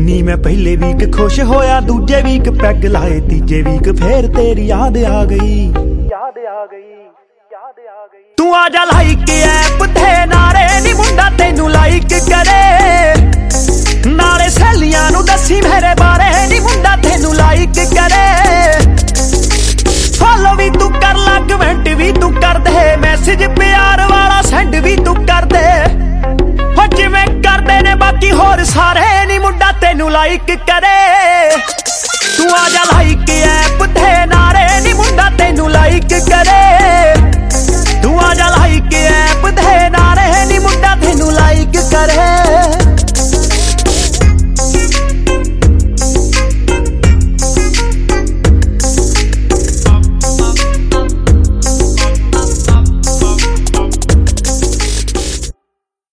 ਨੀ मैं पहले वीक खुश होया, दूजे वीक पैग लाए, तीजे वीक फिर तेरी याद आ गई। तू आजा लाइक ऐप थे नारे नी मुंडा तेनू लाइक करे, नाले सहेलियां नू दसी मेरे बारे नी मुंडा तेनू लाइक करे। फॉलो भी तू कर ला, कमेंट भी तू कर दे, मैसेज प्यार वाला सेंड भी तू कर दे, जिवें करदे ने बाकी होर सारे नी मुंडा तेनू लाइक करे।